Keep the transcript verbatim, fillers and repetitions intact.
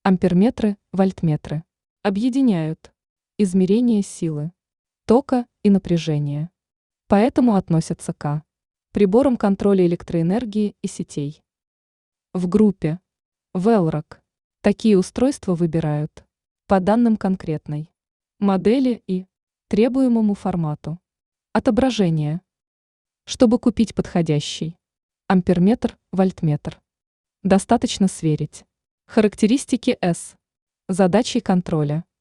Амперметры, вольтметры объединяют измерение силы, тока и напряжения. Поэтому относятся к приборам контроля электроэнергии и сетей. В группе Velroc такие устройства выбирают по данным конкретной модели и требуемому формату отображения. Чтобы купить подходящий амперметр, вольтметр, достаточно сверить характеристики с задачей контроля.